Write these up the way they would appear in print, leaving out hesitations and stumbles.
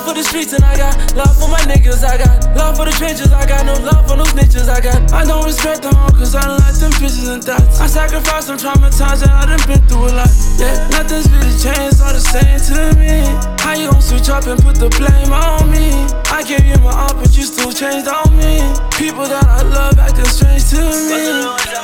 for the streets and I got love for my niggas. I got love for the trenches, I got no love for no snitches. I don't respect them all cause I don't like them bitches and thoughts. I sacrificed, I'm traumatized and I done been through a lot. Yeah, nothing's really changed, all the same to me. How you gon' switch up and put the blame on me? I gave you my all but you still changed on me. People that I love acting strange to me.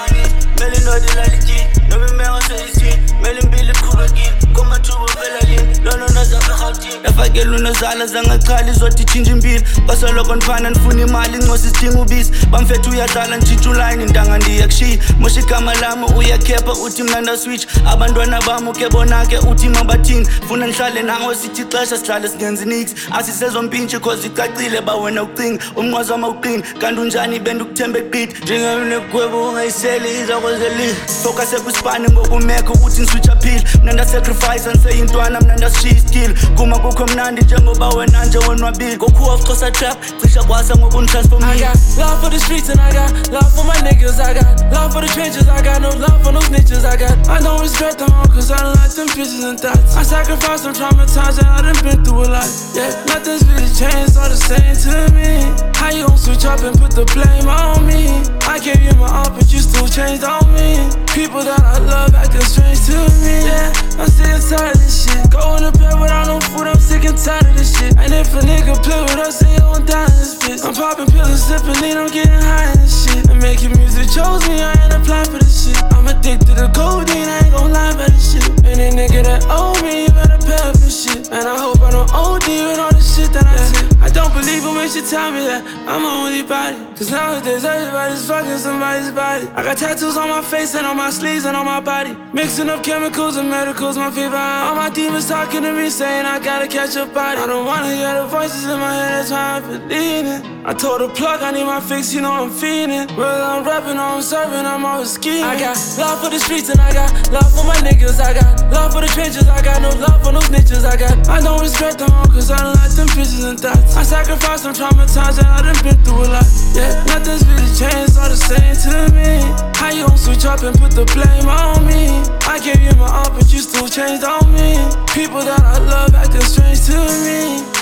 Yafakela unozala zangaqhala izothi tshintsha impilo basoloko ndifana ndifuna imali incosi sidinga ubisi bamfethu uyadlala ntshitsha ulayini ntanga ndiyakushiya mosha igama lami uyakhepha uthi mna ndaswitch abantwana bam uke bonake uthi mabathini funa ndihlale nawe sithi ixesha sihlale singenzi nix asisezompintshi cause icacile ba wena ucinga umnqwazi wama uqini kanti unjani bendukuthemba eqidi njenganekwebo ungayiseli izakwezeli focus ekwisipani ngokumekho uthi nswitch aphile mna ndasacrifice andiseyintwana mna ndasishiya iskill kuma kukho mnandi njengoba wena nje wonwabile kokhuwa uxhosa trap cisha kwasa ngoku untransform I got love for the streets and I got love for my niggas. I got love for the trenches, I got no love for no snitches. I don't respect them all cause I don't like them bitches and thoughts. I sacrificed, I'm traumatized and I done been through a lot. Yeah, nothing's really changed, all the same to me. How you gon' switch up and put the blame on me? I gave you my all but you still changed on me. People that I love acting strange to me. Yeah, I'm sick and tired of this shit. Going to bed without no food, I'm sick and tired of this shit. And if a nigga play with us, they gon' die in this bitch. I'm popping pills and sipping lean, I'm getting high in this shit. And making music chose me, I ain't applying for this shit. I'm addicted to codeine, I ain't gon' lie about this shit. Any nigga that owe me, you better pay up for shit. And I hope I don't OD with all this shit that I take. I don't believe it when she tell me that I'm a only body. Cause nowadays everybody's fucking somebody's body. I got tattoos on my face and on my sleeves and on my body. Mixing up chemicals and medicals, my favorite. All my demons talking to me saying I gotta catch a body. I don't wanna hear the voices in my head, that's why I'm believing. I told the plug I need my fix, you know I'm feeling. Whether I'm rapping or I'm serving, I'm always scheming. I got love for the streets and I got love for my niggas. I got love for the trenches, I got no love for no snitches. I don't respect them all cause I don't like them bitches and thoughts. I sacrificed, I'm traumatized and I done been through a lot. Yeah, nothing's really changed, all the same to me. How you gon' switch up and put the blame on me? I gave you my all but you still changed on me. People that I love acting strange to me.